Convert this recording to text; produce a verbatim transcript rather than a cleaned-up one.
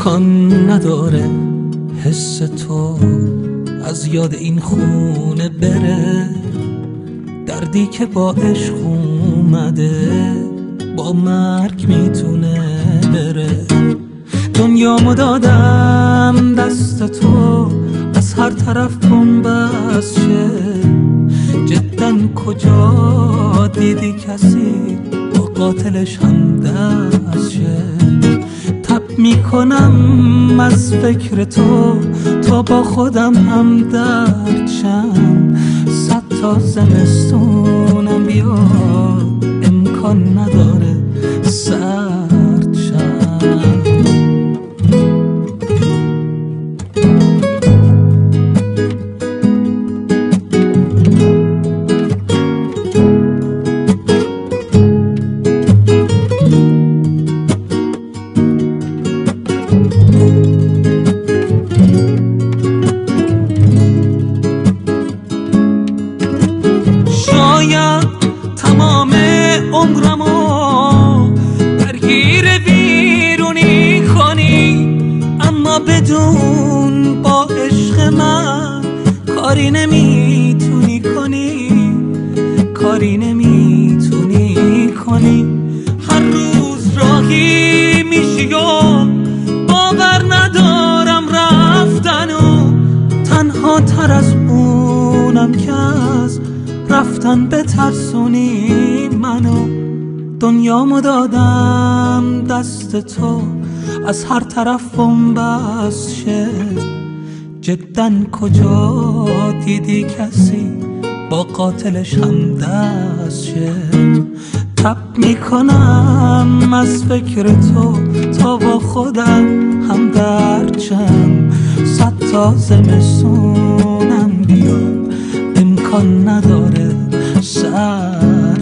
امکان نداره حس تو از یاد این خونه بره. دردی که با عشق اومده با مرگ میتونه بره. دنیامو دادم دست تو از هر طرف بنبست شه. جداً کجا دیدی کسی با قاتلش هم دست شه؟ تب میکنم از فکر تو تا با خودم هم درد شم. صد تا زمستونم بیاد امکان نداره سرد شم. شاید تمام عمرمو درگیر بیرونی کنی، اما بدون با عشق من کاری نمیتونی کنی، کاری نمیتونی کنی. هر روز راهی میشی و باور ندارم رفتن و تنها تر از اونم که از رفتن به ترسونی منو. دنیامو دادم دست تو از هر طرف بنبست شه. جداً کجا دیدی کسی با قاتلش هم دست شه؟ تب میکنم از فکر تو تا با خودم هم درد شم. صد تا زمستونم بیاد امکان نداره سر